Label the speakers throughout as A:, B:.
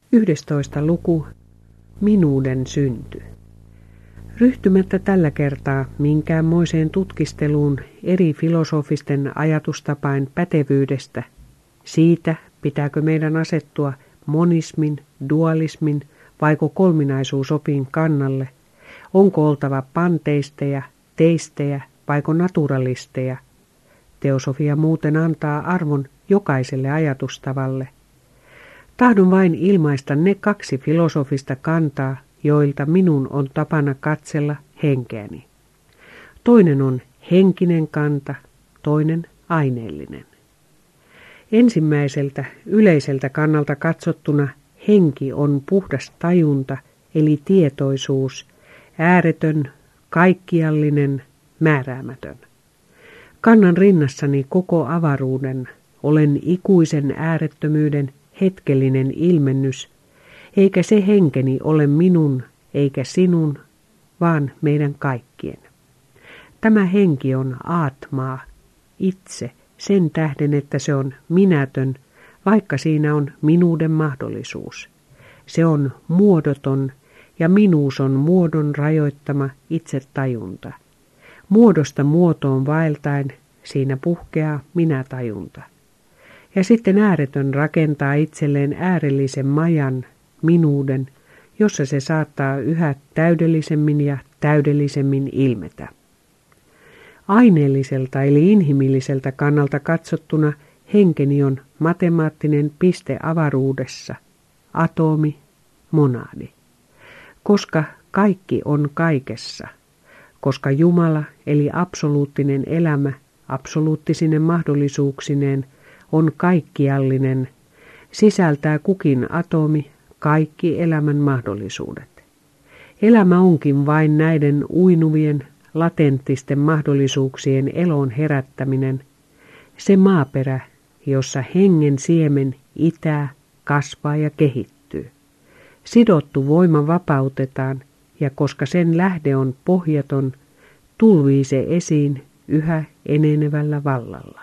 A: 11. luku. Minuuden synty. Ryhtymättä tällä kertaa minkäänmoiseen tutkisteluun eri filosofisten ajatustapain pätevyydestä, siitä pitääkö meidän asettua monismin, dualismin vaiko kolminaisuusopin kannalle, onko oltava panteisteja, teistejä vaiko naturalisteja. Teosofia muuten antaa arvon jokaiselle ajatustavalle. Tahdon vain ilmaista ne 2 filosofista kantaa, joilta minun on tapana katsella henkeäni. Toinen on henkinen kanta, toinen aineellinen. Ensimmäiseltä yleiseltä kannalta katsottuna henki on puhdas tajunta eli tietoisuus, ääretön, kaikkiallinen, määräämätön. Kannan rinnassani koko avaruuden, olen ikuisen äärettömyyden hetkellinen ilmennys, eikä se henkeni ole minun eikä sinun, vaan meidän kaikkien. Tämä henki on aatmaa, itse, sen tähden, että se on minätön, vaikka siinä on minuuden mahdollisuus. Se on muodoton ja minuus on muodon rajoittama itsetajunta. Muodosta muotoon vaeltaen siinä puhkeaa minätajunta. Ja sitten ääretön rakentaa itselleen äärellisen majan, minuuden, jossa se saattaa yhä täydellisemmin ja täydellisemmin ilmetä. Aineelliselta eli inhimilliseltä kannalta katsottuna henkeni on matemaattinen piste avaruudessa, atomi, monadi. Koska kaikki on kaikessa, koska Jumala eli absoluuttinen elämä absoluuttisine mahdollisuuksineen on kaikkiallinen, sisältää kukin atomi kaikki elämän mahdollisuudet. Elämä onkin vain näiden uinuvien, latenttisten mahdollisuuksien elon herättäminen, se maaperä, jossa hengen siemen itää, kasvaa ja kehittyy. Sidottu voima vapautetaan, ja koska sen lähde on pohjaton, tulvii se esiin yhä enenevällä vallalla.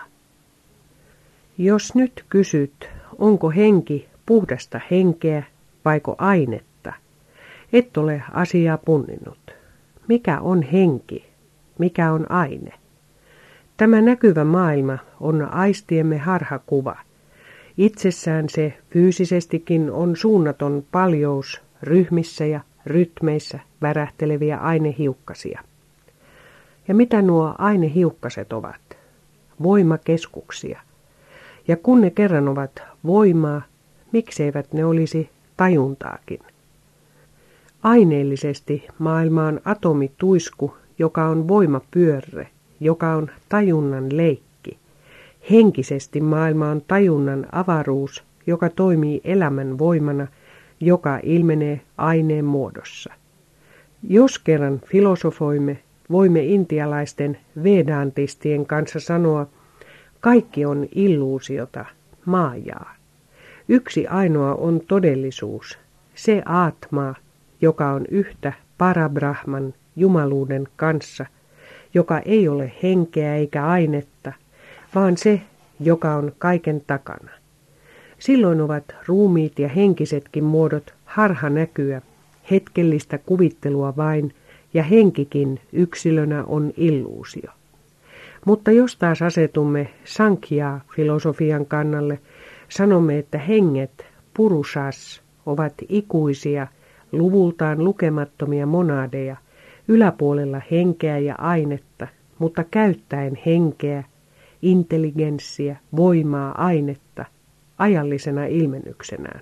A: Jos nyt kysyt, onko henki puhdasta henkeä vaiko ainetta, et ole asiaa punninnut. Mikä on henki? Mikä on aine? Tämä näkyvä maailma on aistiemme harhakuva. Itsessään se fyysisestikin on suunnaton paljous ryhmissä ja rytmeissä värähteleviä ainehiukkasia. Ja mitä nuo ainehiukkaset ovat? Voimakeskuksia. Ja kun ne kerran ovat voimaa, mikseivät ne olisi tajuntaakin? Aineellisesti maailma on atomituisku, joka on voimapyörre, joka on tajunnan leikki. Henkisesti maailma on tajunnan avaruus, joka toimii elämän voimana, joka ilmenee aineen muodossa. Jos kerran filosofoimme, voimme intialaisten vedantistien kanssa sanoa, kaikki on illuusiota, maajaa. Yksi ainoa on todellisuus, se aatma, joka on yhtä parabrahman jumaluuden kanssa, joka ei ole henkeä eikä ainetta, vaan se, joka on kaiken takana. Silloin ovat ruumiit ja henkisetkin muodot harhanäkyä, hetkellistä kuvittelua vain, ja henkikin yksilönä on illuusio. Mutta jos taas asetumme Sankhya-filosofian kannalle, sanomme, että henget, purushas, ovat ikuisia, luvultaan lukemattomia monadeja, yläpuolella henkeä ja ainetta, mutta käyttäen henkeä, intelligenssiä, voimaa, ainetta, ajallisena ilmennyksenään.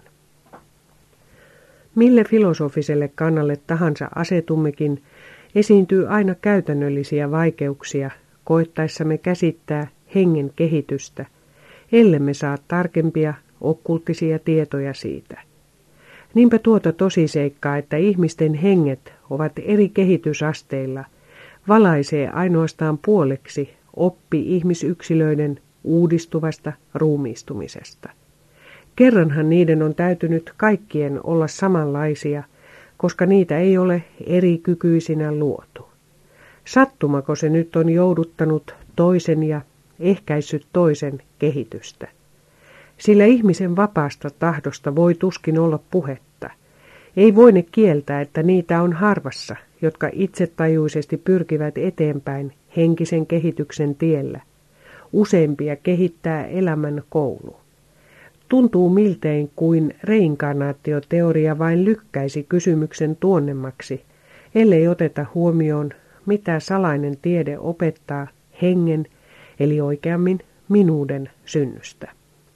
A: Mille filosofiselle kannalle tahansa asetummekin, esiintyy aina käytännöllisiä vaikeuksia, koettaessamme käsittää hengen kehitystä, ellemme saa tarkempia okkulttisia tietoja siitä. Niinpä tuota tosiseikkaa, että ihmisten henget ovat eri kehitysasteilla, valaisee ainoastaan puoleksi oppi ihmisyksilöiden uudistuvasta ruumiistumisesta. Kerranhan niiden on täytynyt kaikkien olla samanlaisia, koska niitä ei ole eri kykyisinä luotu. Sattumako se nyt on jouduttanut toisen ja ehkäissyt toisen kehitystä? Sillä ihmisen vapaasta tahdosta voi tuskin olla puhetta. Ei voine kieltää, että niitä on harvassa, jotka itsetajuisesti pyrkivät eteenpäin henkisen kehityksen tiellä. Useimpia kehittää elämän koulu. Tuntuu miltein kuin reinkarnaatioteoria vain lykkäisi kysymyksen tuonnemmaksi, ellei oteta huomioon, mitä salainen tiede opettaa hengen, eli oikeammin minuuden synnystä.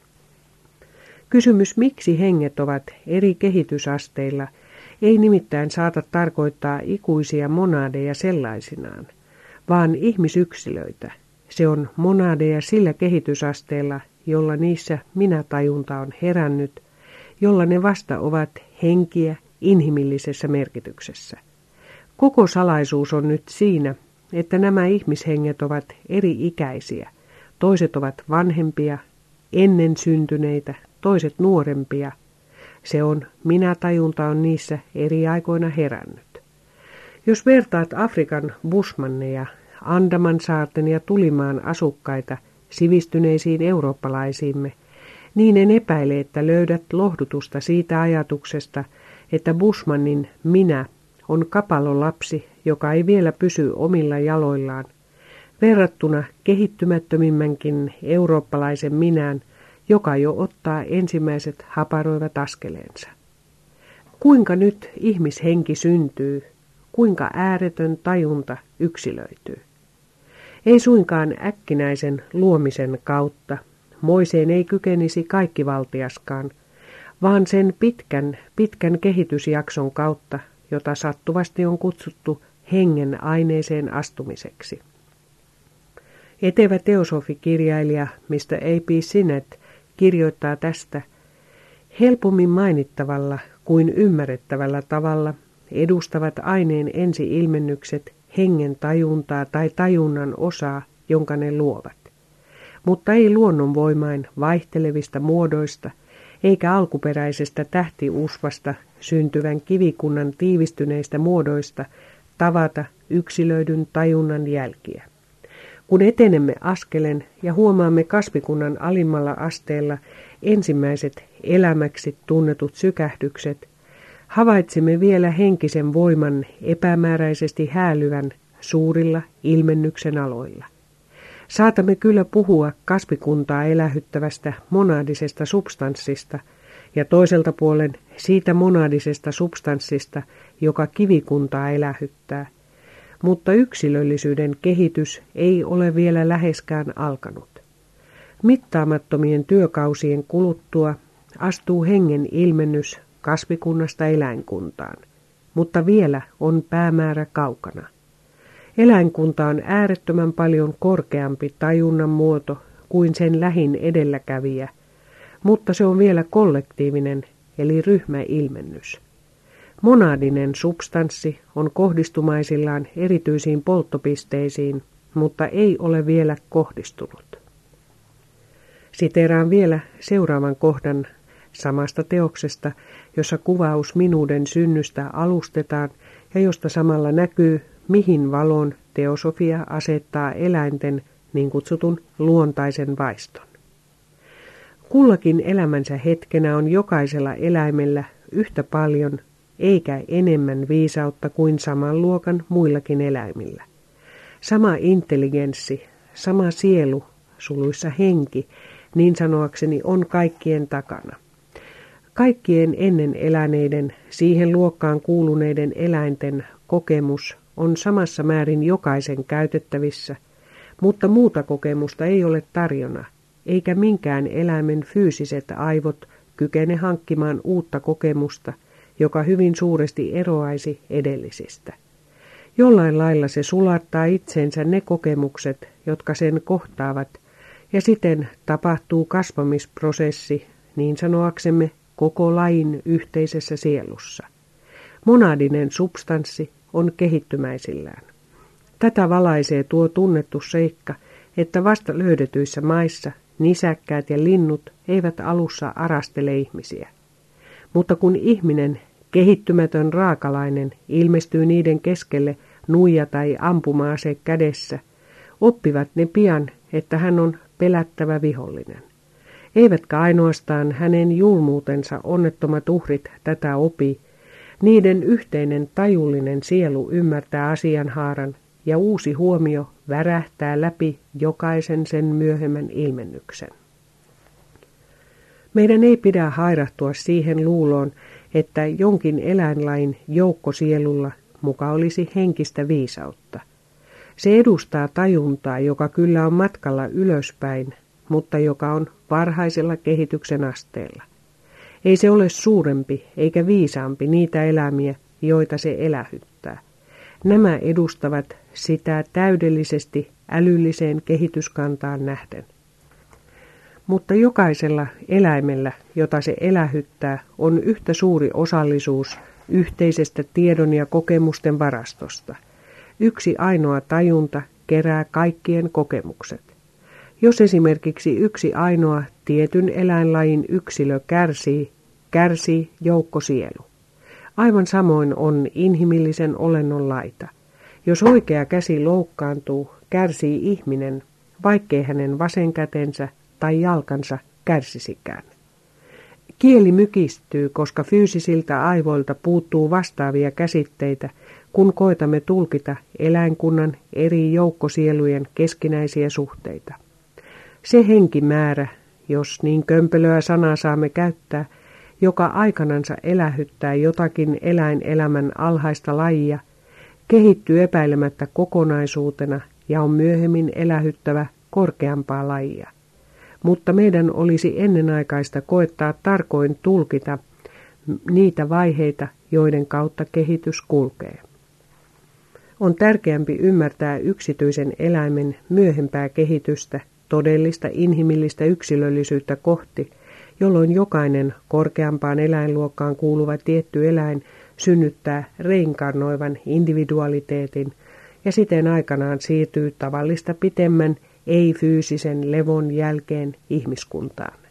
A: Kysymys, miksi henget ovat eri kehitysasteilla, ei nimittäin saata tarkoittaa ikuisia monadeja sellaisinaan, vaan ihmisyksilöitä. Se on monadeja sillä kehitysasteella, jolla niissä minätajunta on herännyt, jolla ne vasta ovat henkiä inhimillisessä merkityksessä. Koko salaisuus on nyt siinä, että nämä ihmishenget ovat eri-ikäisiä. Toiset ovat vanhempia, ennen syntyneitä, toiset nuorempia. Se on, minätajunta on niissä eri aikoina herännyt. Jos vertaat Afrikan bushmanneja, Andamansaarten ja Tulimaan asukkaita sivistyneisiin eurooppalaisiimme, niin en epäile, että löydät lohdutusta siitä ajatuksesta, että bushmannin minä on kapalolapsi, joka ei vielä pysy omilla jaloillaan, verrattuna kehittymättömimmänkin eurooppalaisen minään, joka jo ottaa ensimmäiset haparoivat askeleensa. Kuinka nyt ihmishenki syntyy, kuinka ääretön tajunta yksilöityy? Ei suinkaan äkkinäisen luomisen kautta, moiseen ei kykenisi kaikkivaltiaskaan, vaan sen pitkän kehitysjakson kautta, jota sattuvasti on kutsuttu hengen aineeseen astumiseksi. Etevä teosofikirjailija Mr. A.P. Sinnett kirjoittaa tästä: helpommin mainittavalla kuin ymmärrettävällä tavalla edustavat aineen ensi-ilmennykset hengen tajuntaa tai tajunnan osaa, jonka ne luovat. Mutta ei luonnonvoimain vaihtelevista muodoista, eikä alkuperäisestä tähtiusvasta syntyvän kivikunnan tiivistyneistä muodoista tavata yksilöidyn tajunnan jälkiä. Kun etenemme askelen ja huomaamme kasvikunnan alimmalla asteella ensimmäiset elämäksi tunnetut sykähdykset, havaitsimme vielä henkisen voiman epämääräisesti häälyvän suurilla ilmennyksen aloilla. Saatamme kyllä puhua kasvikuntaa elähyttävästä monadisesta substanssista ja toiselta puolen siitä monadisesta substanssista, joka kivikuntaa elähyttää, mutta yksilöllisyyden kehitys ei ole vielä läheskään alkanut. Mittaamattomien työkausien kuluttua astuu hengen ilmennys kasvikunnasta eläinkuntaan, mutta vielä on päämäärä kaukana. Eläinkunta on äärettömän paljon korkeampi tajunnan muoto kuin sen lähin edelläkävijä, mutta se on vielä kollektiivinen eli ryhmäilmennys. Monadinen substanssi on kohdistumaisillaan erityisiin polttopisteisiin, mutta ei ole vielä kohdistunut. Siteeraan vielä seuraavan kohdan samasta teoksesta, jossa kuvaus minuuden synnystä alustetaan ja josta samalla näkyy, mihin valon teosofia asettaa eläinten niin kutsutun luontaisen vaiston. Kullakin elämänsä hetkenä on jokaisella eläimellä yhtä paljon eikä enemmän viisautta kuin saman luokan muillakin eläimillä. Sama intelligenssi, sama sielu, suluissa henki, niin sanoakseni on kaikkien takana. Kaikkien ennen eläneiden, siihen luokkaan kuuluneiden eläinten kokemus on samassa määrin jokaisen käytettävissä, mutta muuta kokemusta ei ole tarjona, eikä minkään eläimen fyysiset aivot kykene hankkimaan uutta kokemusta, joka hyvin suuresti eroaisi edellisistä. Jollain lailla se sulattaa itseensä ne kokemukset, jotka sen kohtaavat, ja siten tapahtuu kasvamisprosessi, niin sanoaksemme, koko lajin yhteisessä sielussa. Monadinen substanssi on kehittymäisillään. Tätä valaisee tuo tunnettu seikka, että vasta löydetyissä maissa nisäkkäät ja linnut eivät alussa arastele ihmisiä. Mutta kun ihminen, kehittymätön raakalainen, ilmestyy niiden keskelle nuija tai ampuma-ase kädessä, oppivat ne pian, että hän on pelättävä vihollinen. Eivätkä ainoastaan hänen julmuutensa onnettomat uhrit tätä opi, niiden yhteinen tajullinen sielu ymmärtää asianhaaran ja uusi huomio värähtää läpi jokaisen sen myöhemmän ilmennyksen. Meidän ei pidä hairahtua siihen luuloon, että jonkin eläinlain joukkosielulla muka olisi henkistä viisautta. Se edustaa tajuntaa, joka kyllä on matkalla ylöspäin, mutta joka on varhaisella kehityksen asteella. Ei se ole suurempi eikä viisaampi niitä elämiä, joita se elähyttää. Nämä edustavat sitä täydellisesti älylliseen kehityskantaan nähden. Mutta jokaisella eläimellä, jota se elähyttää, on yhtä suuri osallisuus yhteisestä tiedon ja kokemusten varastosta. Yksi ainoa tajunta kerää kaikkien kokemukset. Jos esimerkiksi yksi ainoa tietyn eläinlajin yksilö kärsii joukkosielu. Aivan samoin on inhimillisen olennon laita. Jos oikea käsi loukkaantuu, kärsii ihminen, vaikkei hänen vasen kätensä tai jalkansa kärsisikään. Kieli mykistyy, koska fyysisiltä aivoilta puuttuu vastaavia käsitteitä, kun koetamme tulkita eläinkunnan eri joukkosielujen keskinäisiä suhteita. Se henkimäärä, jos niin kömpelöä sanaa saamme käyttää, joka aikanansa elähyttää jotakin eläinelämän alhaista lajia, kehittyy epäilemättä kokonaisuutena ja on myöhemmin elähyttävä korkeampaa lajia. Mutta meidän olisi ennenaikaista koettaa tarkoin tulkita niitä vaiheita, joiden kautta kehitys kulkee. On tärkeämpi ymmärtää yksityisen eläimen myöhempää kehitystä, todellista inhimillistä yksilöllisyyttä kohti, jolloin jokainen korkeampaan eläinluokkaan kuuluva tietty eläin synnyttää reinkarnoivan individualiteetin ja siten aikanaan siirtyy tavallista pitemmän ei-fyysisen levon jälkeen ihmiskuntaan.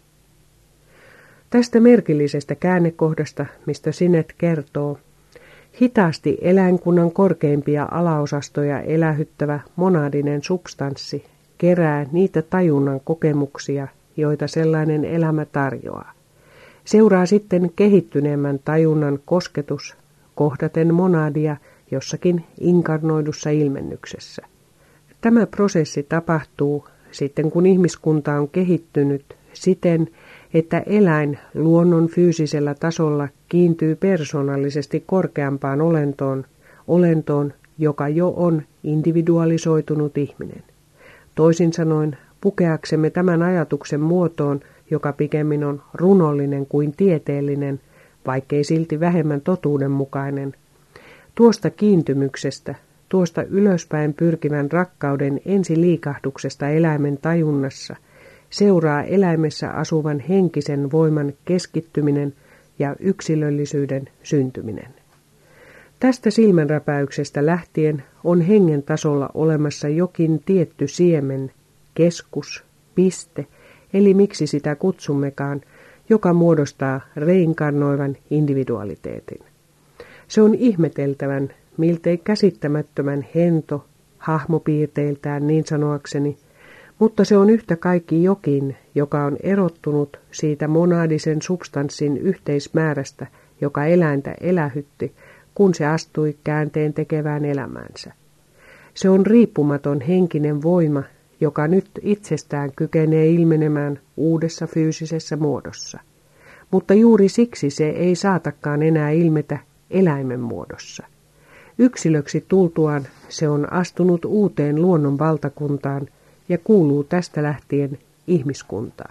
A: Tästä merkillisestä käännekohdasta, mistä Sinet kertoo, hitaasti eläinkunnan korkeimpia alaosastoja elähyttävä monadinen substanssi kerää niitä tajunnan kokemuksia, joita sellainen elämä tarjoaa. Seuraa sitten kehittyneemmän tajunnan kosketus kohdaten monadia jossakin inkarnoidussa ilmennyksessä. Tämä prosessi tapahtuu sitten, kun ihmiskunta on kehittynyt siten, että eläin luonnon fyysisellä tasolla kiintyy persoonallisesti korkeampaan olentoon, joka jo on individualisoitunut ihminen. Toisin sanoen, pukeaksemme tämän ajatuksen muotoon, joka pikemmin on runollinen kuin tieteellinen, vaikkei silti vähemmän totuudenmukainen, tuosta kiintymyksestä, tuosta ylöspäin pyrkivän rakkauden ensiliikahduksesta eläimen tajunnassa, seuraa eläimessä asuvan henkisen voiman keskittyminen ja yksilöllisyyden syntyminen. Tästä silmänräpäyksestä lähtien on hengen tasolla olemassa jokin tietty siemen, keskus, piste, eli miksi sitä kutsummekaan, joka muodostaa reinkarnoivan individualiteetin. Se on ihmeteltävän, miltei käsittämättömän hento, hahmopiirteiltään niin sanoakseni, mutta se on yhtä kaikki jokin, joka on erottunut siitä monadisen substanssin yhteismäärästä, joka eläintä elähytti, kun se astui käänteen tekevään elämäänsä. Se on riippumaton henkinen voima, joka nyt itsestään kykenee ilmenemään uudessa fyysisessä muodossa. Mutta juuri siksi se ei saatakaan enää ilmetä eläimen muodossa. Yksilöksi tultuaan se on astunut uuteen luonnon valtakuntaan ja kuuluu tästä lähtien ihmiskuntaan.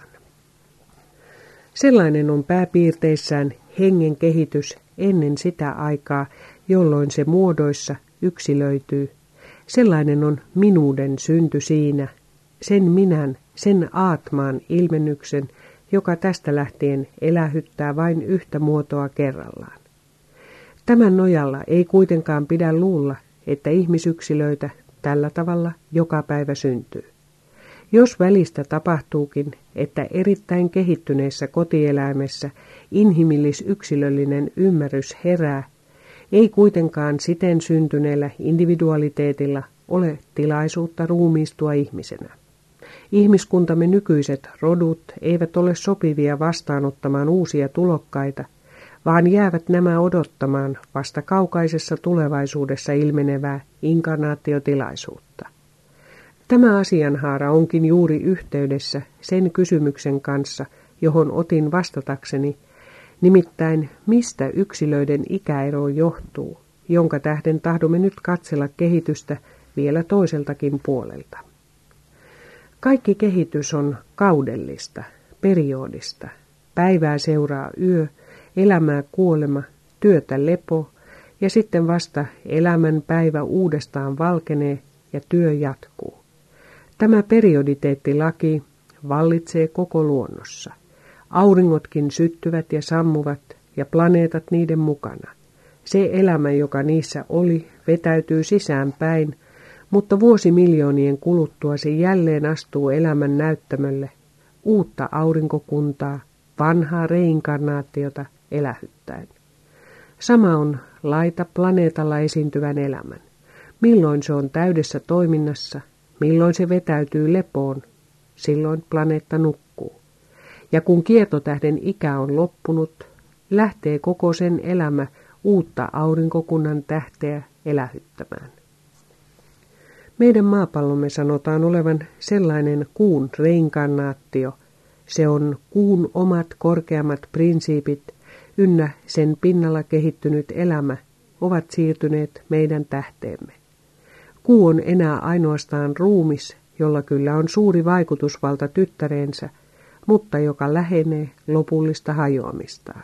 A: Sellainen on pääpiirteissään hengen kehitys ennen sitä aikaa, jolloin se muodoissa yksilöityy. Sellainen on minuuden synty siinä, sen minän, sen aatmaan ilmennyksen, joka tästä lähtien elähyttää vain yhtä muotoa kerrallaan. Tämän nojalla ei kuitenkaan pidä luulla, että ihmisyksilöitä tällä tavalla joka päivä syntyy. Jos välistä tapahtuukin, että erittäin kehittyneessä kotieläimessä inhimillis-yksilöllinen ymmärrys herää, ei kuitenkaan siten syntyneellä individualiteetilla ole tilaisuutta ruumiistua ihmisenä. Ihmiskuntamme nykyiset rodut eivät ole sopivia vastaanottamaan uusia tulokkaita, vaan jäävät nämä odottamaan vasta kaukaisessa tulevaisuudessa ilmenevää inkarnaatiotilaisuutta. Tämä asianhaara onkin juuri yhteydessä sen kysymyksen kanssa, johon otin vastatakseni, nimittäin mistä yksilöiden ikäero johtuu, jonka tähden tahdomme nyt katsella kehitystä vielä toiseltakin puolelta. Kaikki kehitys on kaudellista, periodista. Päivää seuraa yö, elämää kuolema, työtä lepo ja sitten vasta elämän päivä uudestaan valkenee ja työ jatkuu. Tämä perioditeettilaki vallitsee koko luonnossa. Auringotkin syttyvät ja sammuvat ja planeetat niiden mukana. Se elämä, joka niissä oli, vetäytyy sisäänpäin, mutta vuosimiljoonien kuluttua se jälleen astuu elämän näyttämölle, uutta aurinkokuntaa, vanhaa reinkarnaatiota elähyttäen. Sama on laita planeetalla esiintyvän elämän. Milloin se on täydessä toiminnassa, milloin se vetäytyy lepoon, silloin planeetta nukkuu. Ja kun kiertotähden ikä on loppunut, lähtee koko sen elämä uutta aurinkokunnan tähteä elähyttämään. Meidän maapallomme sanotaan olevan sellainen kuun reinkarnaatio. Se on kuun omat korkeammat prinsiipit ynnä sen pinnalla kehittynyt elämä ovat siirtyneet meidän tähteemme. Kuu on enää ainoastaan ruumis, jolla kyllä on suuri vaikutusvalta tyttäreensä, mutta joka lähenee lopullista hajoamistaan.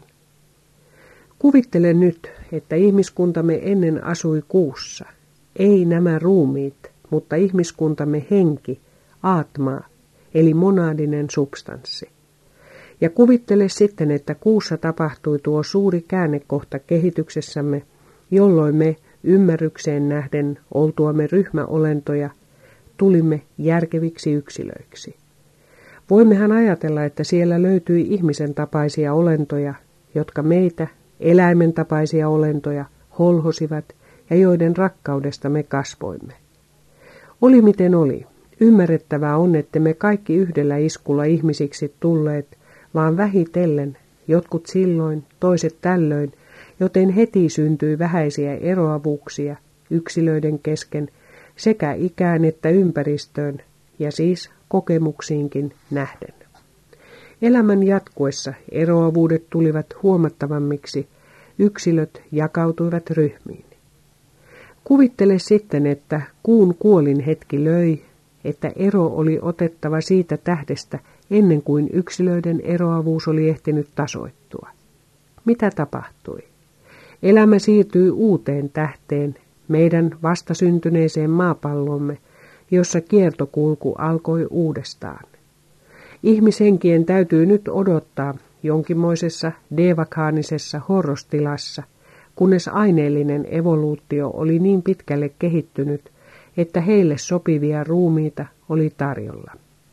A: Kuvittele nyt, että ihmiskuntamme ennen asui kuussa. Ei nämä ruumiit, mutta ihmiskuntamme henki, aatma, eli monaadinen substanssi. Ja kuvittele sitten, että kuussa tapahtui tuo suuri käännekohta kehityksessämme, jolloin me ymmärrykseen nähden oltuamme ryhmäolentoja tulimme järkeviksi yksilöiksi. Voimmehan ajatella, että siellä löytyi ihmisen tapaisia olentoja, jotka meitä, eläimen tapaisia olentoja, holhosivat ja joiden rakkaudesta me kasvoimme. Oli miten oli. Ymmärrettävää on, että me kaikki yhdellä iskulla ihmisiksi tulleet, vaan vähitellen, jotkut silloin, toiset tällöin, joten heti syntyi vähäisiä eroavuuksia yksilöiden kesken sekä ikään että ympäristöön ja siis kokemuksiinkin nähden. Elämän jatkuessa eroavuudet tulivat huomattavammiksi, yksilöt jakautuivat ryhmiin. Kuvittele sitten, että kuun kuolin hetki löi, että ero oli otettava siitä tähdestä ennen kuin yksilöiden eroavuus oli ehtinyt tasoittua. Mitä tapahtui? Elämä siirtyi uuteen tähteen, meidän vastasyntyneeseen maapallomme, jossa kiertokulku alkoi uudestaan. Ihmishenkien täytyy nyt odottaa jonkinmoisessa devakaanisessa horrostilassa, kunnes aineellinen evoluutio oli niin pitkälle kehittynyt, että heille sopivia ruumiita oli tarjolla.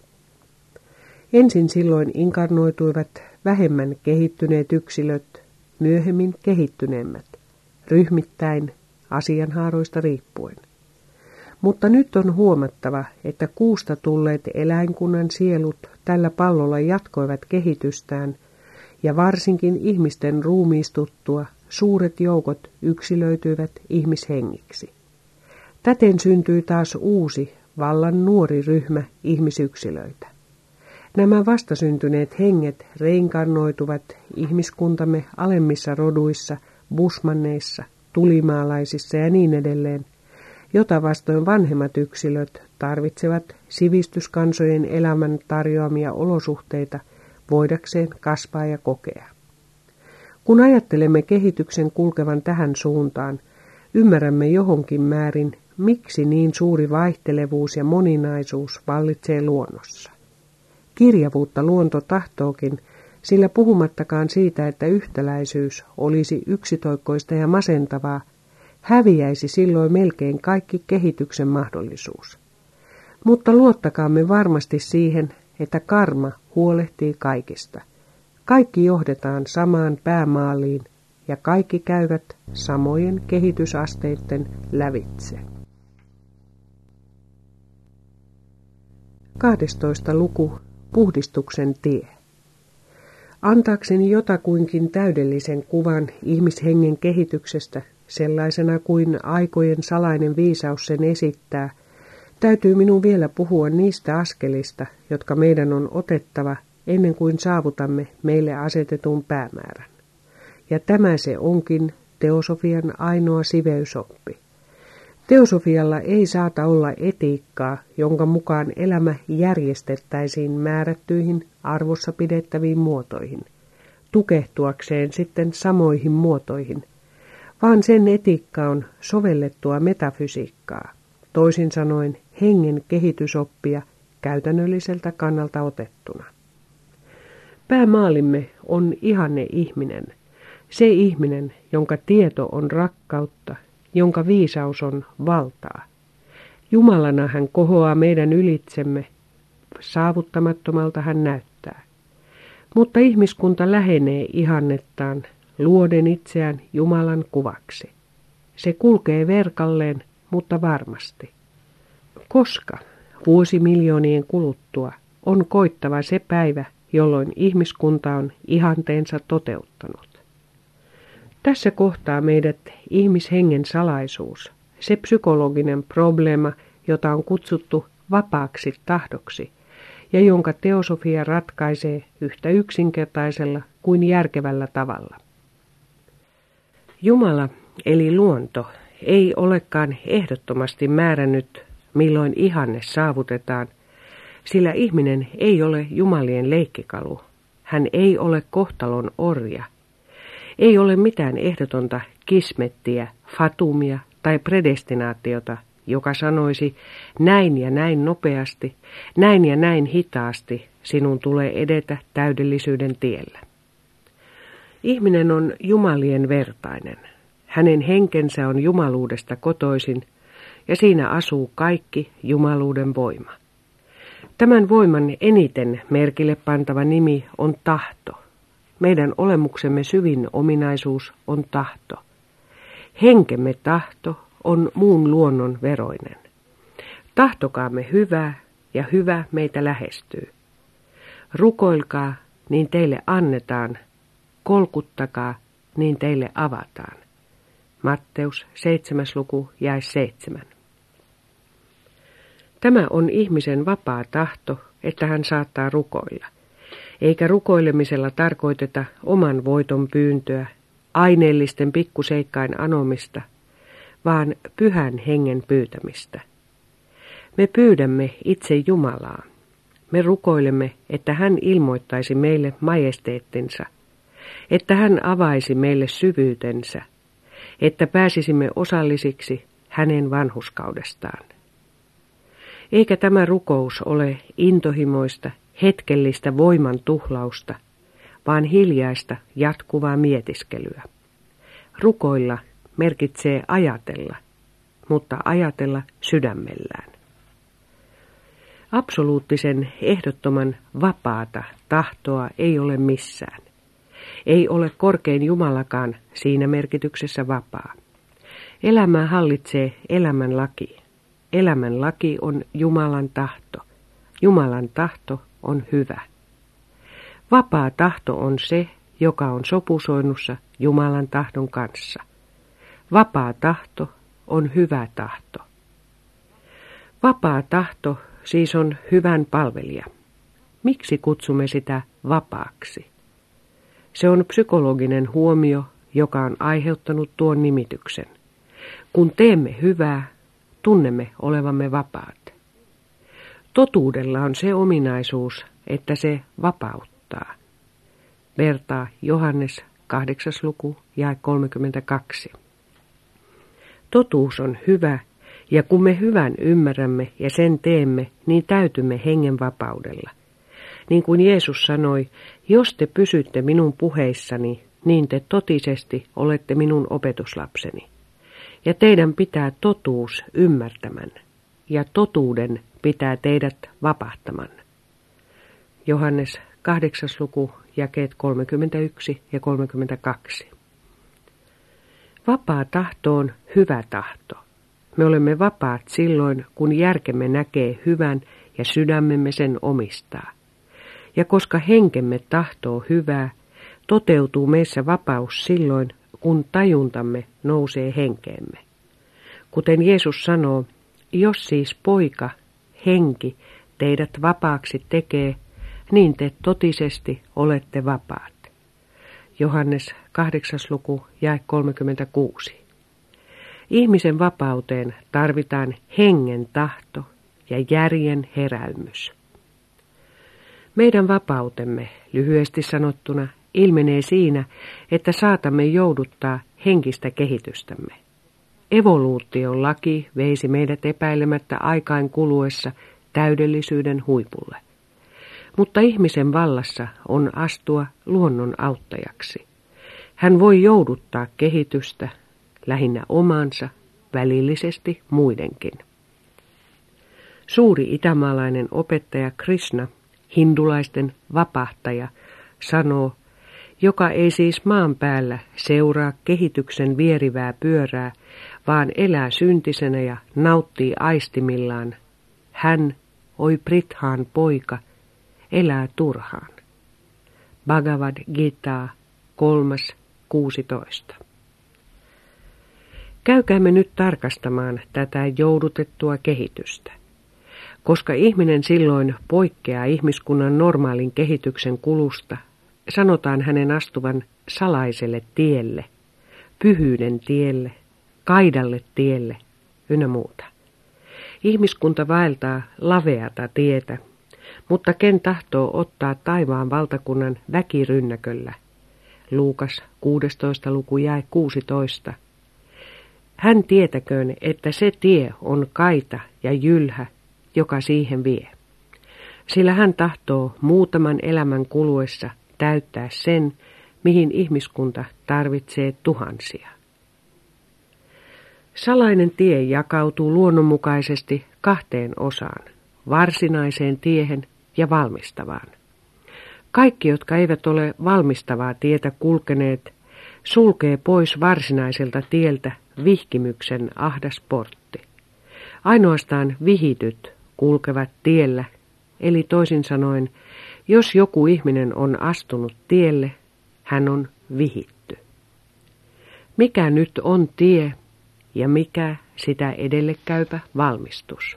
A: Ensin silloin inkarnoituivat vähemmän kehittyneet yksilöt, myöhemmin kehittyneemmät, ryhmittäin asianhaaroista riippuen. Mutta nyt on huomattava, että kuusta tulleet eläinkunnan sielut tällä pallolla jatkoivat kehitystään, ja varsinkin ihmisten ruumiistuttua suuret joukot yksilöityivät ihmishengiksi. Täten syntyi taas uusi, vallan nuori ryhmä ihmisyksilöitä. Nämä vastasyntyneet henget reinkarnoituvat ihmiskuntamme alemmissa roduissa, busmanneissa, tulimaalaisissa ja niin edelleen, jota vastoin vanhemmat yksilöt tarvitsevat sivistyskansojen elämän tarjoamia olosuhteita voidakseen kasvaa ja kokea. Kun ajattelemme kehityksen kulkevan tähän suuntaan, ymmärrämme johonkin määrin, miksi niin suuri vaihtelevuus ja moninaisuus vallitsee luonnossa. Kirjavuutta luonto tahtookin, sillä puhumattakaan siitä, että yhtäläisyys olisi yksitoikkoista ja masentavaa, häviäisi silloin melkein kaikki kehityksen mahdollisuus. Mutta luottakaamme varmasti siihen, että karma huolehtii kaikista. Kaikki johdetaan samaan päämaaliin ja kaikki käyvät samojen kehitysasteiden lävitse. 12. luku. Puhdistuksen tie. Antaakseni jotakuinkin täydellisen kuvan ihmishengen kehityksestä, sellaisena kuin aikojen salainen viisaus sen esittää, täytyy minun vielä puhua niistä askelista, jotka meidän on otettava ennen kuin saavutamme meille asetetun päämäärän. Ja tämä se onkin teosofian ainoa siveysoppi. Teosofialla ei saata olla etiikkaa, jonka mukaan elämä järjestettäisiin määrättyihin arvossa pidettäviin muotoihin, tukehtuakseen sitten samoihin muotoihin, vaan sen etiikka on sovellettua metafysiikkaa, toisin sanoen hengen kehitysoppia käytännölliseltä kannalta otettuna. Päämaalimme on ihanne ihminen, se ihminen, jonka tieto on rakkautta, jonka viisaus on valtaa. Jumalana hän kohoaa meidän ylitsemme, saavuttamattomalta hän näyttää. Mutta ihmiskunta lähenee ihannettaan, luoden itseään Jumalan kuvaksi. Se kulkee verkalleen, mutta varmasti. Koska vuosimiljoonien kuluttua on koittava se päivä, jolloin ihmiskunta on ihanteensa toteuttanut. Tässä kohtaa meidät ihmishengen salaisuus, se psykologinen probleema, jota on kutsuttu vapaaksi tahdoksi ja jonka teosofia ratkaisee yhtä yksinkertaisella kuin järkevällä tavalla. Jumala, eli luonto, ei olekaan ehdottomasti määrännyt, milloin ihanne saavutetaan, sillä ihminen ei ole jumalien leikkikalu, hän ei ole kohtalon orja. Ei ole mitään ehdotonta kismettiä, fatumia tai predestinaatiota, joka sanoisi näin ja näin nopeasti, näin ja näin hitaasti sinun tulee edetä täydellisyyden tiellä. Ihminen on jumalien vertainen. Hänen henkensä on jumaluudesta kotoisin ja siinä asuu kaikki jumaluuden voima. Tämän voiman eniten merkille pantava nimi on tahto. Meidän olemuksemme syvin ominaisuus on tahto. Henkemme tahto on muun luonnon veroinen. Tahtokaamme hyvää ja hyvä meitä lähestyy. Rukoilkaa, niin teille annetaan. Kolkuttakaa, niin teille avataan. Matteus 7. luku jae 7. Tämä on ihmisen vapaa tahto, että hän saattaa rukoilla. Eikä rukoilemisella tarkoiteta oman voiton pyyntöä, aineellisten pikkuseikkain anomista, vaan pyhän hengen pyytämistä. Me pyydämme itse Jumalaa. Me rukoilemme, että hän ilmoittaisi meille majesteettinsa, että hän avaisi meille syvyytensä, että pääsisimme osallisiksi hänen vanhurskaudestaan. Eikä tämä rukous ole intohimoista, hetkellistä voiman tuhlausta, vaan hiljaista, jatkuvaa mietiskelyä. Rukoilla merkitsee ajatella, mutta ajatella sydämellään. Absoluuttisen, ehdottoman vapaata tahtoa ei ole missään. Ei ole korkein Jumalakaan siinä merkityksessä vapaa. Elämää hallitsee elämän laki. Elämän laki on Jumalan tahto. Jumalan tahto on hyvä. Vapaa tahto on se, joka on sopusoinnussa Jumalan tahdon kanssa. Vapaa tahto on hyvä tahto. Vapaa tahto siis on hyvän palvelija. Miksi kutsumme sitä vapaaksi? Se on psykologinen huomio, joka on aiheuttanut tuon nimityksen. Kun teemme hyvää, tunnemme olevamme vapaat. Totuudella on se ominaisuus, että se vapauttaa. Vertaa Johannes 8. luku jae 32. Totuus on hyvä, ja kun me hyvän ymmärrämme ja sen teemme, niin täytymme hengen vapaudella. Niin kuin Jeesus sanoi, jos te pysytte minun puheissani, niin te totisesti olette minun opetuslapseni. Ja teidän pitää totuus ymmärtämän, ja totuuden pitää teidät vapahtaman. Johannes 8. luku, jakeet 31 ja 32. Vapaa tahto on hyvä tahto. Me olemme vapaat silloin, kun järkemme näkee hyvän ja sydämemme sen omistaa. Ja koska henkemme tahtoo hyvää, toteutuu meissä vapaus silloin, kun tajuntamme nousee henkeemme. Kuten Jeesus sanoo, jos siis poika, henki, teidät vapaaksi tekee, niin te totisesti olette vapaat. Johannes 8. luku, jae 36. Ihmisen vapauteen tarvitaan hengen tahto ja järjen heräymys. Meidän vapautemme, lyhyesti sanottuna, ilmenee siinä, että saatamme jouduttaa henkistä kehitystämme. Evoluution laki veisi meidät epäilemättä aikain kuluessa täydellisyyden huipulle. Mutta ihmisen vallassa on astua luonnon auttajaksi. Hän voi jouduttaa kehitystä, lähinnä omansa, välillisesti muidenkin. Suuri itämaalainen opettaja Krishna, hindulaisten vapahtaja, sanoo, joka ei siis maan päällä seuraa kehityksen vierivää pyörää, vaan elää syntisenä ja nauttii aistimillaan. Hän, oi Prithaan poika, elää turhaan. Bhagavad Gita 3.16. Käykäämme nyt tarkastamaan tätä joudutettua kehitystä. Koska ihminen silloin poikkeaa ihmiskunnan normaalin kehityksen kulusta, sanotaan hänen astuvan salaiselle tielle, pyhyyden tielle, kaidalle tielle ynnä muuta. Ihmiskunta vaeltaa laveata tietä, mutta ken tahtoo ottaa taivaan valtakunnan väkirynnäköllä? Luukas 16. luku jae 16. Hän tietäköön, että se tie on kaita ja jylhä, joka siihen vie. Sillä hän tahtoo muutaman elämän kuluessa täyttää sen, mihin ihmiskunta tarvitsee tuhansia. Salainen tie jakautuu luonnonmukaisesti kahteen osaan, varsinaiseen tiehen ja valmistavaan. Kaikki, jotka eivät ole valmistavaa tietä kulkeneet, sulkee pois varsinaiselta tieltä vihkimyksen ahdas portti. Ainoastaan vihityt kulkevat tiellä, eli toisin sanoen, jos joku ihminen on astunut tielle, hän on vihitty. Mikä nyt on tie ja mikä sitä edellekäypä valmistus?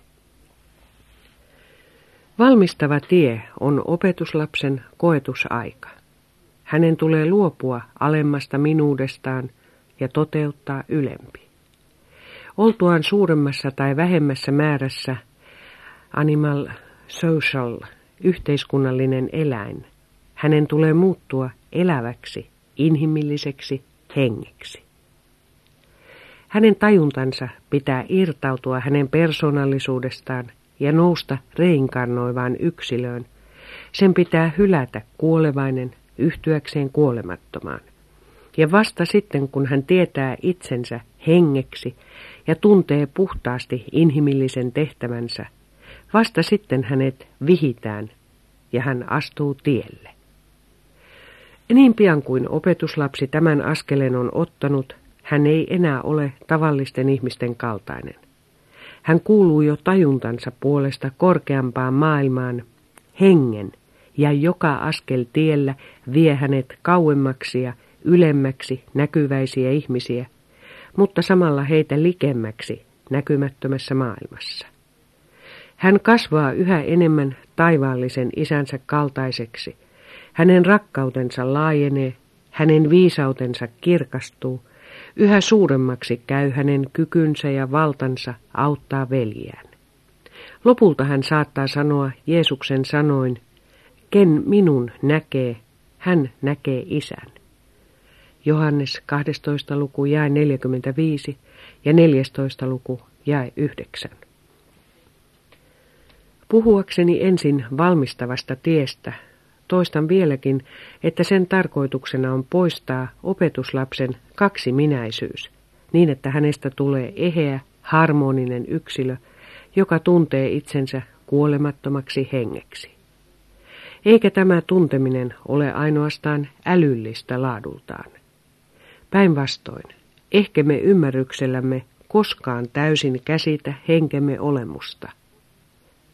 A: Valmistava tie on opetuslapsen koetusaika. Hänen tulee luopua alemmasta minuudestaan ja toteuttaa ylempi. Oltuaan suuremmassa tai vähemmässä määrässä animal social, yhteiskunnallinen eläin, hänen tulee muuttua eläväksi, inhimilliseksi hengeksi. Hänen tajuntansa pitää irtautua hänen persoonallisuudestaan ja nousta reinkarnoivaan yksilöön. Sen pitää hylätä kuolevainen yhtyäkseen kuolemattomaan. Ja vasta sitten, kun hän tietää itsensä hengeksi ja tuntee puhtaasti inhimillisen tehtävänsä, vasta sitten hänet vihitään ja hän astuu tielle. Niin pian kuin opetuslapsi tämän askeleen on ottanut, hän ei enää ole tavallisten ihmisten kaltainen. Hän kuuluu jo tajuntansa puolesta korkeampaan maailmaan, hengen, ja joka askel tiellä vie hänet kauemmaksi ja ylemmäksi näkyväisiä ihmisiä, mutta samalla heitä likemmäksi näkymättömässä maailmassa. Hän kasvaa yhä enemmän taivaallisen isänsä kaltaiseksi. Hänen rakkautensa laajenee, hänen viisautensa kirkastuu, yhä suuremmaksi käy hänen kykynsä ja valtansa auttaa veljiään. Lopulta hän saattaa sanoa Jeesuksen sanoin, ken minun näkee, hän näkee isän. Johannes 12. luku jae 45 ja 14. luku jae 9. Puhuakseni ensin valmistavasta tiestä, toistan vieläkin, että sen tarkoituksena on poistaa opetuslapsen kaksiminäisyys, niin että hänestä tulee eheä, harmoninen yksilö, joka tuntee itsensä kuolemattomaksi hengeksi. Eikä tämä tunteminen ole ainoastaan älyllistä laadultaan. Päinvastoin, ehkä me ymmärryksellämme koskaan täysin käsitä henkemme olemusta.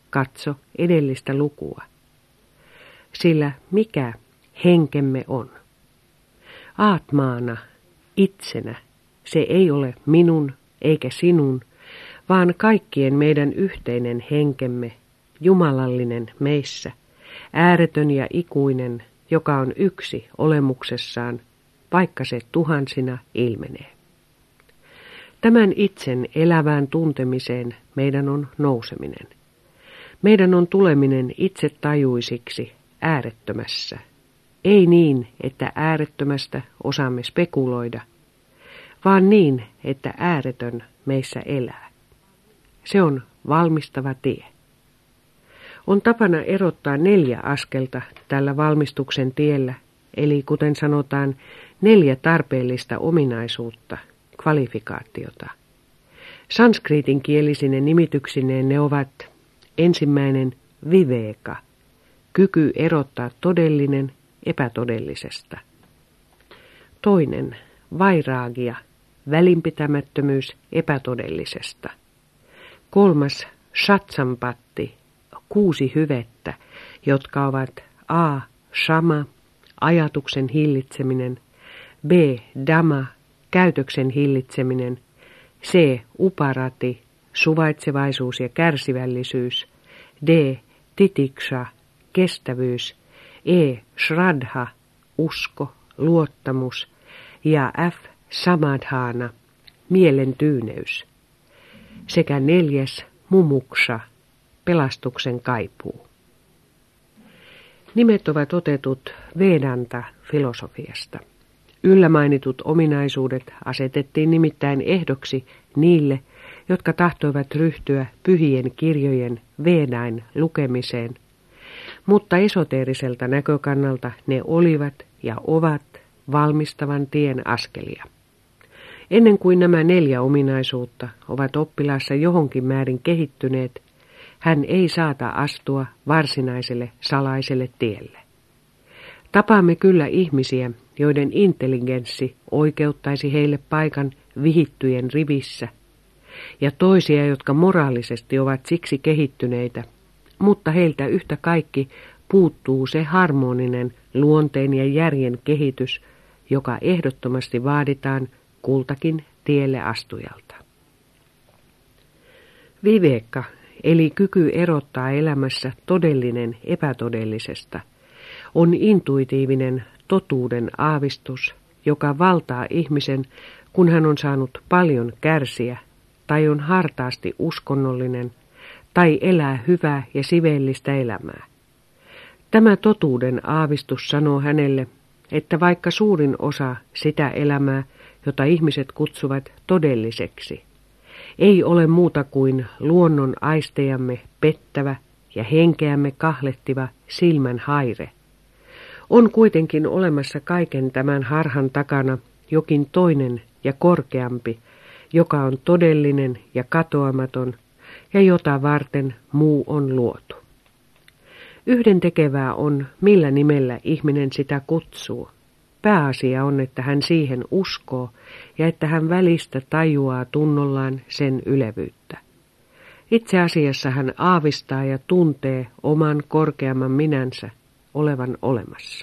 A: katso edellistä lukua. Sillä mikä henkemme on? Aatmaana, itsenä, se ei ole minun eikä sinun, vaan kaikkien meidän yhteinen henkemme, jumalallinen meissä, ääretön ja ikuinen, joka on yksi olemuksessaan, vaikka se tuhansina ilmenee. Tämän itsen elävään tuntemiseen meidän on nouseminen. Meidän on tuleminen itse tajuisiksi äärettömässä. Ei niin, että äärettömästä osaamme spekuloida, vaan niin, että ääretön meissä elää. Se on valmistava tie. On tapana erottaa 4 askelta tällä valmistuksen tiellä, eli kuten sanotaan, 4 tarpeellista ominaisuutta, kvalifikaatiota. Sanskritin kielisine nimityksineen ne ovat: ensimmäinen viveka, kyky erottaa todellinen epätodellisesta. Toinen vairaagia, välinpitämättömyys epätodellisesta. Kolmas satsampatti, 6 hyvettä, jotka ovat a. shama, ajatuksen hillitseminen, b. dama, käytöksen hillitseminen, c. uparati, suvaitsevaisuus ja kärsivällisyys, d. titiksha, kestävyys, e. shraddha, usko, luottamus ja f. samadhana, mielen tyyneys, sekä 4. mumuksha, pelastuksen kaipuu. Nimet ovat otetut Vedanta-filosofiasta. Yllä mainitut ominaisuudet asetettiin nimittäin ehdoksi niille, jotka tahtoivat ryhtyä pyhien kirjojen Vedain lukemiseen, mutta esoteeriselta näkökannalta ne olivat ja ovat valmistavan tien askelia. Ennen kuin nämä 4 ominaisuutta ovat oppilaassa johonkin määrin kehittyneet, hän ei saata astua varsinaiselle salaiselle tielle. Tapaamme kyllä ihmisiä, joiden intelligenssi oikeuttaisi heille paikan vihittyjen rivissä, ja toisia, jotka moraalisesti ovat siksi kehittyneitä, mutta heiltä yhtä kaikki puuttuu se harmoninen luonteen ja järjen kehitys, joka ehdottomasti vaaditaan kultakin tielle astujalta. Vivekka, eli kyky erottaa elämässä todellinen epätodellisesta, on intuitiivinen totuuden aavistus, joka valtaa ihmisen, kun hän on saanut paljon kärsiä, tai on hartaasti uskonnollinen, tai elää hyvää ja siveellistä elämää. Tämä totuuden aavistus sanoo hänelle, että vaikka suurin osa sitä elämää, jota ihmiset kutsuvat todelliseksi, ei ole muuta kuin luonnon aistejamme pettävä ja henkeämme kahlehtiva silmän haire, on kuitenkin olemassa kaiken tämän harhan takana jokin toinen ja korkeampi, joka on todellinen ja katoamaton ja jota varten muu on luotu. Yhdentekevää on, millä nimellä ihminen sitä kutsuu. Pääasia on, että hän siihen uskoo ja että hän välistä tajuaa tunnollaan sen ylevyyttä. Itse asiassa hän aavistaa ja tuntee oman korkeamman minänsä olevan olemassa.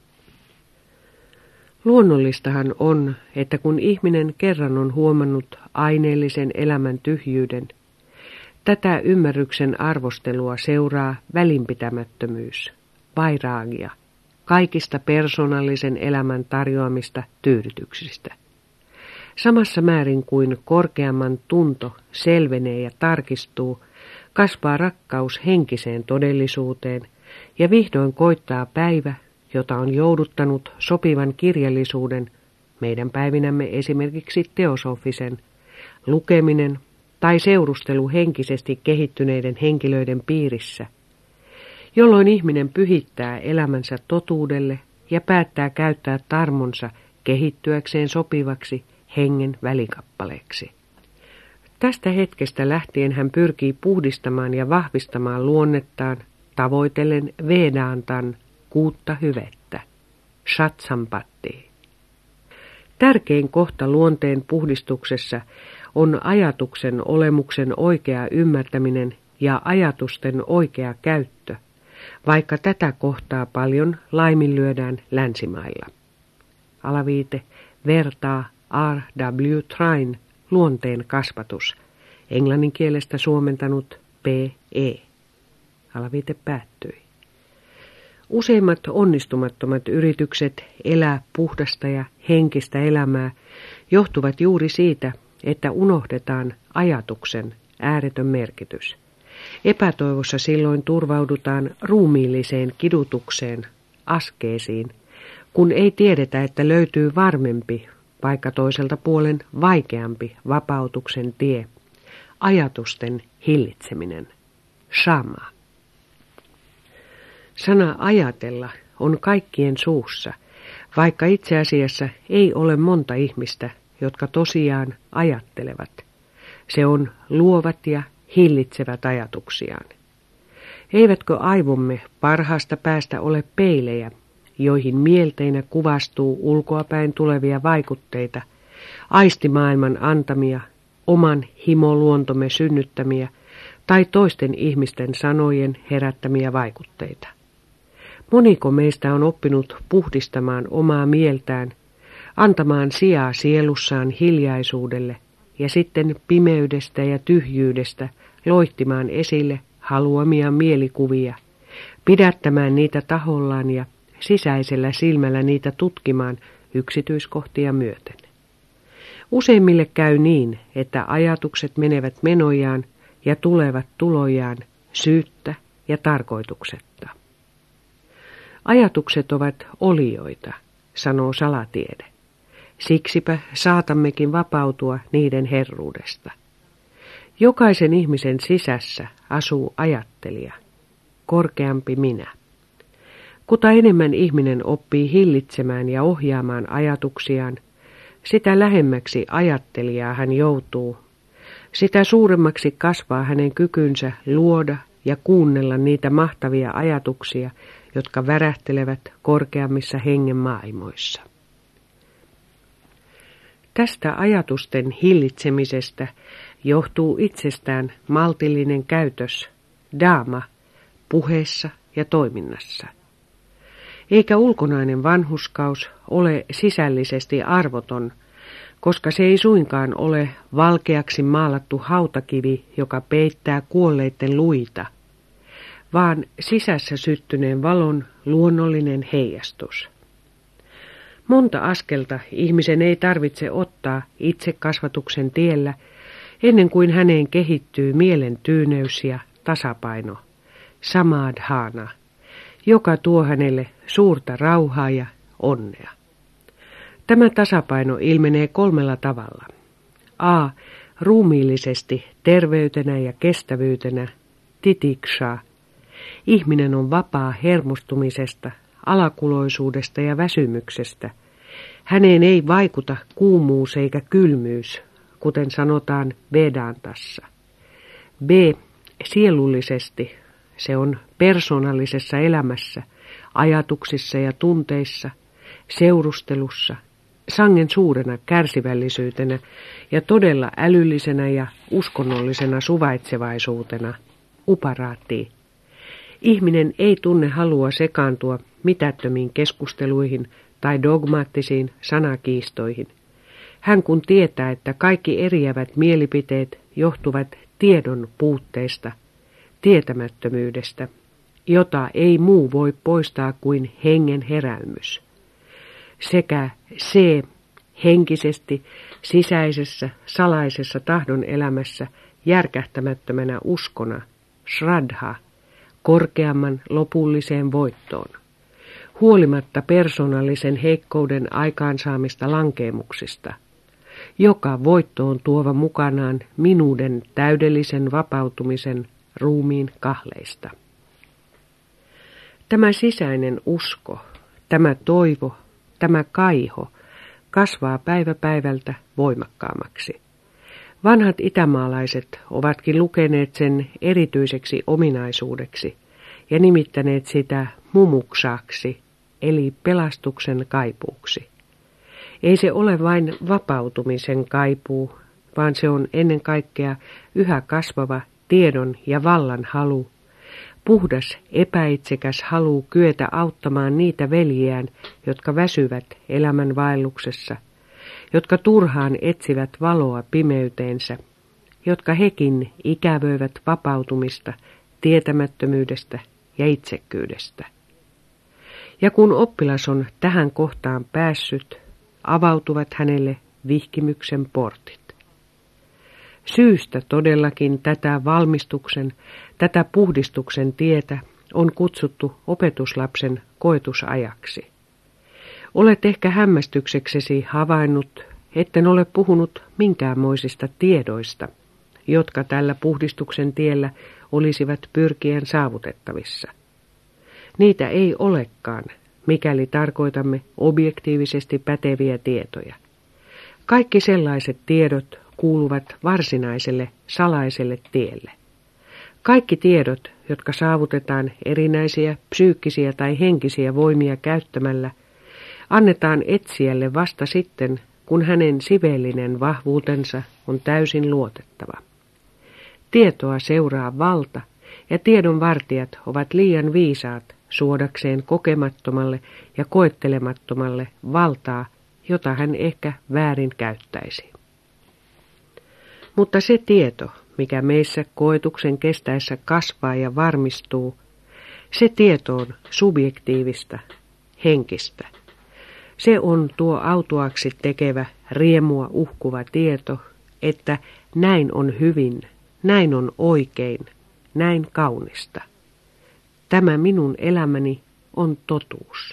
A: Luonnollistahan on, että kun ihminen kerran on huomannut aineellisen elämän tyhjyyden, tätä ymmärryksen arvostelua seuraa välinpitämättömyys, vairaagia, kaikista persoonallisen elämän tarjoamista tyydytyksistä. Samassa määrin kuin korkeamman tunto selvenee ja tarkistuu, kasvaa rakkaus henkiseen todellisuuteen ja vihdoin koittaa päivä, jota on jouduttanut sopivan kirjallisuuden, meidän päivinämme esimerkiksi teosofisen, lukeminen tai seurustelu henkisesti kehittyneiden henkilöiden piirissä, jolloin ihminen pyhittää elämänsä totuudelle ja päättää käyttää tarmonsa kehittyäkseen sopivaksi hengen välikappaleeksi. Tästä hetkestä lähtien hän pyrkii puhdistamaan ja vahvistamaan luonnettaan tavoitellen Vedantan 6 hyvettä, Satsampattia. Tärkein kohta luonteen puhdistuksessa on ajatuksen olemuksen oikea ymmärtäminen ja ajatusten oikea käyttö, vaikka tätä kohtaa paljon laiminlyödään länsimailla. Alaviite vertaa R.W. Train luonteen kasvatus, englannin kielestä suomentanut P.E. Alaviite päättyi. Useimmat onnistumattomat yritykset elää puhdasta ja henkistä elämää johtuvat juuri siitä, että unohdetaan ajatuksen ääretön merkitys. Epätoivossa silloin turvaudutaan ruumiilliseen kidutukseen, askeesiin, kun ei tiedetä, että löytyy varmempi, vaikka toiselta puolen vaikeampi vapautuksen tie, ajatusten hillitseminen, shama. Sana ajatella on kaikkien suussa, vaikka itse asiassa ei ole monta ihmistä, jotka tosiaan ajattelevat. Se on luovat ja hillitsevät ajatuksiaan. Eivätkö aivomme parhaasta päästä ole peilejä, joihin mielteinä kuvastuu ulkoapäin tulevia vaikutteita, aistimaailman antamia, oman himoluontomme synnyttämiä tai toisten ihmisten sanojen herättämiä vaikutteita? Moniko meistä on oppinut puhdistamaan omaa mieltään, antamaan sijaa sielussaan hiljaisuudelle ja sitten pimeydestä ja tyhjyydestä loihtimaan esille haluamia mielikuvia, pidättämään niitä tahollaan ja sisäisellä silmällä niitä tutkimaan yksityiskohtia myöten. Useimmille käy niin, että ajatukset menevät menojaan ja tulevat tulojaan syyttä ja tarkoituksetta. Ajatukset ovat olioita, sanoo salatiede. Siksipä saatammekin vapautua niiden herruudesta. Jokaisen ihmisen sisässä asuu ajattelija, korkeampi minä. Kuta enemmän ihminen oppii hillitsemään ja ohjaamaan ajatuksiaan, sitä lähemmäksi ajattelijaa hän joutuu, sitä suuremmaksi kasvaa hänen kykynsä luoda ja kuunnella niitä mahtavia ajatuksia, jotka värähtelevät korkeammissa hengen maailmoissa. Tästä ajatusten hillitsemisestä johtuu itsestään maltillinen käytös, dama, puheessa ja toiminnassa. Eikä ulkonainen vanhurskaus ole sisällisesti arvoton, koska se ei suinkaan ole valkeaksi maalattu hautakivi, joka peittää kuolleiden luita, vaan sisässä syttyneen valon luonnollinen heijastus. Monta askelta ihmisen ei tarvitse ottaa itsekasvatuksen tiellä, ennen kuin häneen kehittyy mielen tyyneys ja tasapaino, samadhana, joka tuo hänelle suurta rauhaa ja onnea. Tämä tasapaino ilmenee 3 tavalla. A. Ruumiillisesti terveytenä ja kestävyytenä, titiksha. Ihminen on vapaa hermostumisesta, alakuloisuudesta ja väsymyksestä. Häneen ei vaikuta kuumuus eikä kylmyys, kuten sanotaan Vedantassa. B. Sielullisesti, se on persoonallisessa elämässä, ajatuksissa ja tunteissa, seurustelussa, sangen suurena kärsivällisyytenä ja todella älyllisenä ja uskonnollisena suvaitsevaisuutena, uparaattii. Ihminen ei tunne halua sekaantua mitättömiin keskusteluihin tai dogmaattisiin sanakiistoihin. Hän kun tietää, että kaikki eriävät mielipiteet johtuvat tiedon puutteesta, tietämättömyydestä, jota ei muu voi poistaa kuin hengen heräymys. Sekä C. Henkisesti, sisäisessä, salaisessa tahdon elämässä järkähtämättömänä uskona, shraddha, korkeamman lopulliseen voittoon, huolimatta persoonallisen heikkouden aikaansaamista lankeemuksista, joka voittoon tuova mukanaan minuuden täydellisen vapautumisen ruumiin kahleista. Tämä sisäinen usko, tämä toivo, tämä kaiho kasvaa päivä päivältä voimakkaammaksi. Vanhat itämaalaiset ovatkin lukeneet sen erityiseksi ominaisuudeksi ja nimittäneet sitä mumuksaksi, eli pelastuksen kaipuuksi. Ei se ole vain vapautumisen kaipuu, vaan se on ennen kaikkea yhä kasvava tiedon ja vallan halu, puhdas, epäitsekäs halu kyetä auttamaan niitä veljiään, jotka väsyvät elämän vaelluksessa, jotka turhaan etsivät valoa pimeyteensä, jotka hekin ikävöivät vapautumista, tietämättömyydestä ja itsekkyydestä. Ja kun oppilas on tähän kohtaan päässyt, avautuvat hänelle vihkimyksen portit. Syystä todellakin tätä valmistuksen, tätä puhdistuksen tietä on kutsuttu opetuslapsen koetusajaksi. Olet ehkä hämmästykseksesi havainnut, etten ole puhunut minkäänmoisista tiedoista, jotka tällä puhdistuksen tiellä olisivat pyrkien saavutettavissa. Niitä ei olekaan, mikäli tarkoitamme objektiivisesti päteviä tietoja. Kaikki sellaiset tiedot kuuluvat varsinaiselle salaiselle tielle. Kaikki tiedot, jotka saavutetaan erinäisiä psyykkisiä tai henkisiä voimia käyttämällä, annetaan etsijälle vasta sitten, kun hänen siveellinen vahvuutensa on täysin luotettava. Tietoa seuraa valta, ja tiedonvartijat ovat liian viisaat suodakseen kokemattomalle ja koettelemattomalle valtaa, jota hän ehkä väärin käyttäisi. Mutta se tieto, mikä meissä koetuksen kestäessä kasvaa ja varmistuu, se tieto on subjektiivista, henkistä. Se on tuo autuaksi tekevä, riemua uhkuva tieto, että näin on hyvin, näin on oikein, näin kaunista. Tämä minun elämäni on totuus.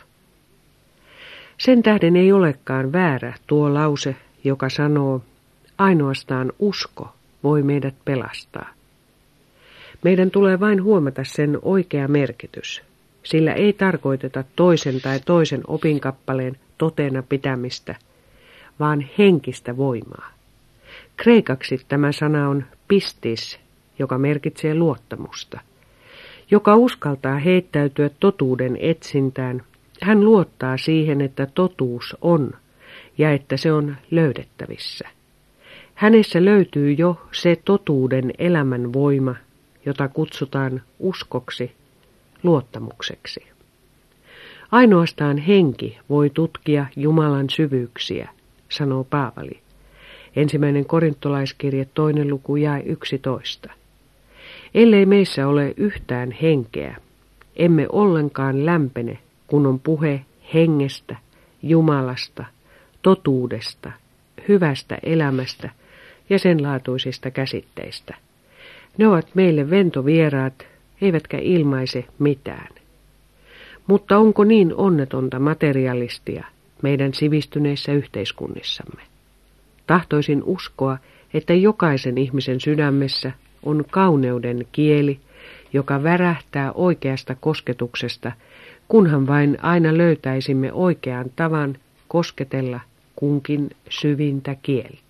A: Sen tähden ei olekaan väärä tuo lause, joka sanoo, ainoastaan usko voi meidät pelastaa. Meidän tulee vain huomata sen oikea merkitys, sillä ei tarkoiteta toisen tai toisen opinkappaleen totena pitämistä, vaan henkistä voimaa. Kreikaksi tämä sana on pistis, joka merkitsee luottamusta. Joka uskaltaa heittäytyä totuuden etsintään, hän luottaa siihen, että totuus on ja että se on löydettävissä. Hänessä löytyy jo se totuuden elämän voima, jota kutsutaan uskoksi, luottamukseksi. Ainoastaan henki voi tutkia Jumalan syvyyksiä, sanoo Paavali. 1. Korintolaiskirje 2. luku jae 11. Ellei meissä ole yhtään henkeä, emme ollenkaan lämpene, kun on puhe hengestä, Jumalasta, totuudesta, hyvästä elämästä ja sen laatuisista käsitteistä. Ne ovat meille ventovieraat, eivätkä ilmaise mitään. Mutta onko niin onnetonta materialistia meidän sivistyneissä yhteiskunnissamme? Tahtoisin uskoa, että jokaisen ihmisen sydämessä on kauneuden kieli, joka värähtää oikeasta kosketuksesta, kunhan vain aina löytäisimme oikean tavan kosketella kunkin syvintä kieltä.